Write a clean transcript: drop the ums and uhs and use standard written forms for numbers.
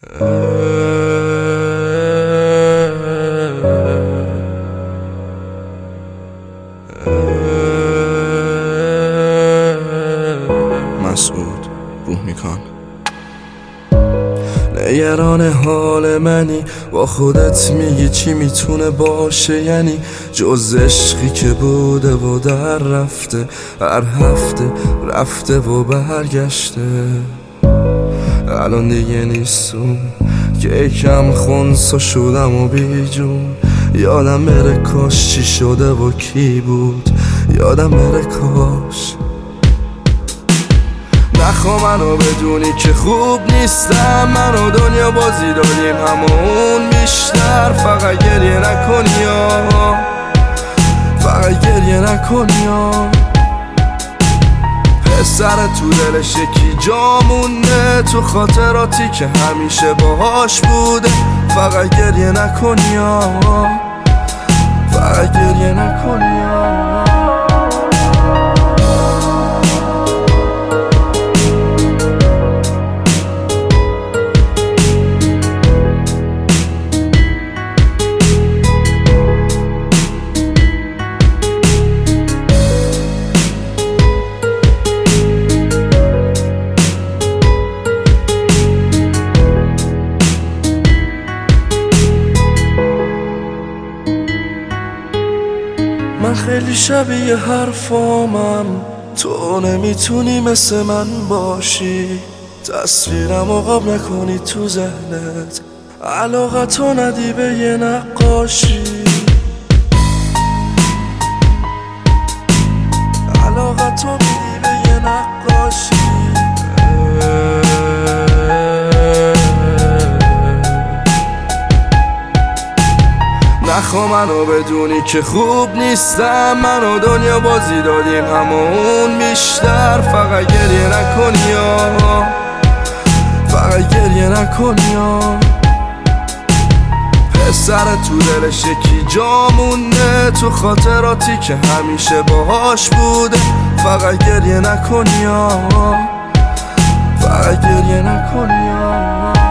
مسعود روح‌میکان. نگران حال منی، با خودت میگی چی میتونه باشه، یعنی جز عشقی که بوده و در رفته، هر هفته رفته و برگشته. الان دیگه نیستم که یکم خونسا شدم و بیجون، یادم بره کاش چی شده و کی بود، یادم بره کاش. نخوا منو بدونی که خوب نیستم، من و دنیا بازی داریم همون بیشتر. فقط گریه نکنی یا فقط گریه نکنی یا پسر تو دلش یکی جا مونده، تو خاطراتی که همیشه باهاش بوده. فقط گریه نکنی یا فقط گریه نکنی یا من خیلی شبیه حرفامم، تو نمیتونی مثل من باشی. تصویرم قاب نکنی تو ذهنت، علاقتو ندی به یه نقاشی. علاقتو میدی به یه نقاشی. نخوا منو بدونی که خوب نیستم، من و دنیا بازی دادیم همون بیشتر. فقط گریه نکنی یا فقط گریه نکنی یا پسر تو دلش یکی جا مونده، تو خاطراتی که همیشه باهاش بوده. فقط گریه نکنی یا فقط گریه نکنی یا